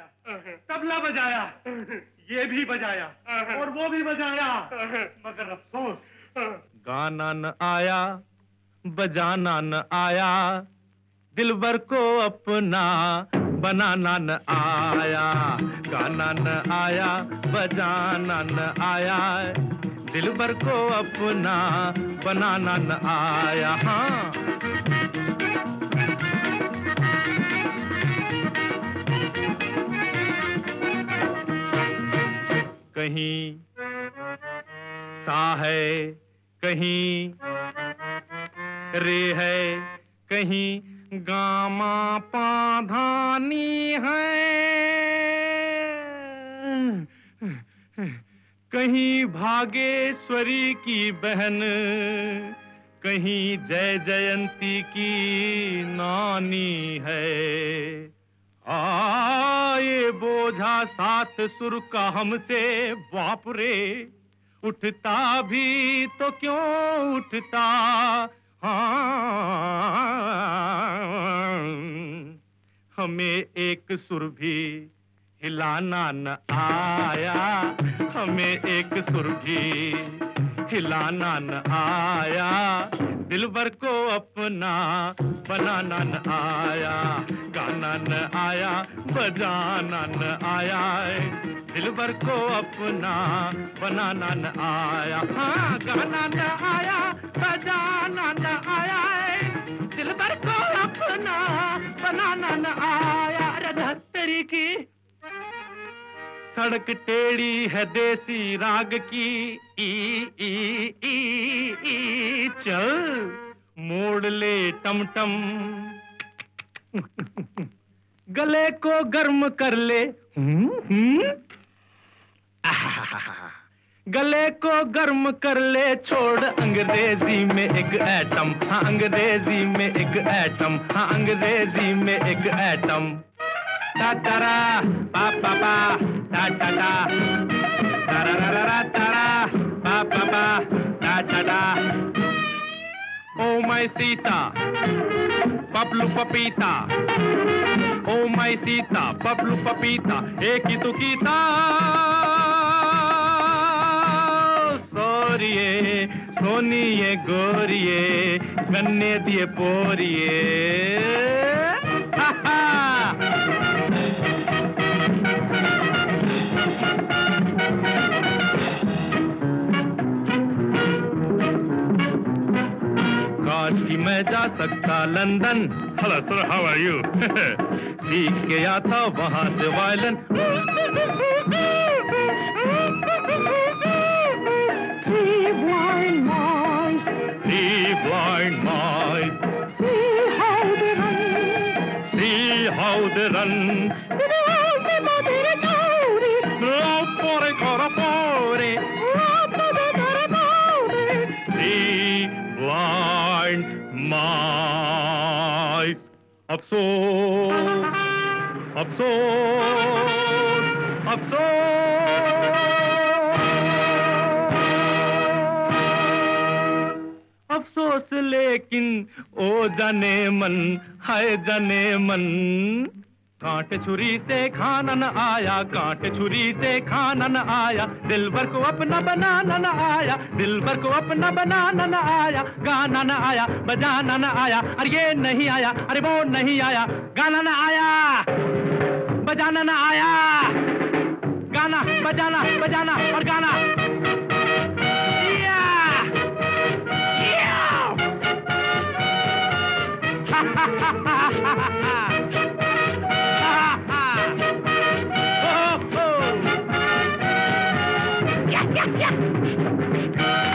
तबला बजाया, ये भी बजाया और वो भी बजाया, मगर अफसोस गाना न आया, बजाना न आया, दिलबर को अपना बनाना न आया। गाना न आया, बजाना न आया, दिलबर को अपना बनाना न आया। हाँ, कहीं सा है, कहीं रे है, कहीं गामा पाधानी है, कहीं भागेश्वरी की बहन, कहीं जय जयंती की नानी है। ये बोझा सात सुर का हमसे बाप रे, उठता भी तो क्यों उठता। हाँ, हमें एक सुर भी हिलाना न आया, हमें एक सुर भी हिलाना न आया, दिलबर को अपना बनाना न आया। गाना न आया, बजाना न आया, दिलबर को अपना बनाना न आया। हाँ, गाना न आया, बजाना न आया, दिलबर को अपना बनाना न आया। अरे धत्तरी की सड़क टेढ़ी है देसी राग की, ई चल मोड़ ले टमटम, गले को गर्म कर ले, गले को गर्म कर ले, छोड़ अंग्रेजी में एक एटम। हाँ, अंग्रेजी में एक एटम, हाँ, अंग्रेजी में एक एटम। टा टारा पा पा पा टा टा टा, तारा रा रा रा तारा पा पा पा टा टा टा। ओ माय सीता पपलू पपीता, ओ माय सीता पपलू पपीता, एक ही तो कीता सोरिए सोनिए गोरिए, गन्ने दिए पोरिए। हा हा, काश कि मैं जा सकता London. Hello sir, how are you? सीख के आता वहां से violin. Three blind mice, Three blind mice, see how they run. see how they run. Three blind mice. अफसोस, अफसोस, अफसोस, अफसोस लेकिन ओ जाने मन, हाय जाने मन। कांट छुरी से खाना न आया, कांट छुरी से खाना न आया, दिलबर को अपना बनाना न आया, दिलबर को अपना बनाना न आया। गाना न आया, बजाना न आया, अरे ये नहीं आया, अरे वो नहीं आया। गाना न आया, बजाना न आया, गाना बजाना बजाना और गाना। या! या! हा हा हा हा हा हा। Yeah, yeah, yeah.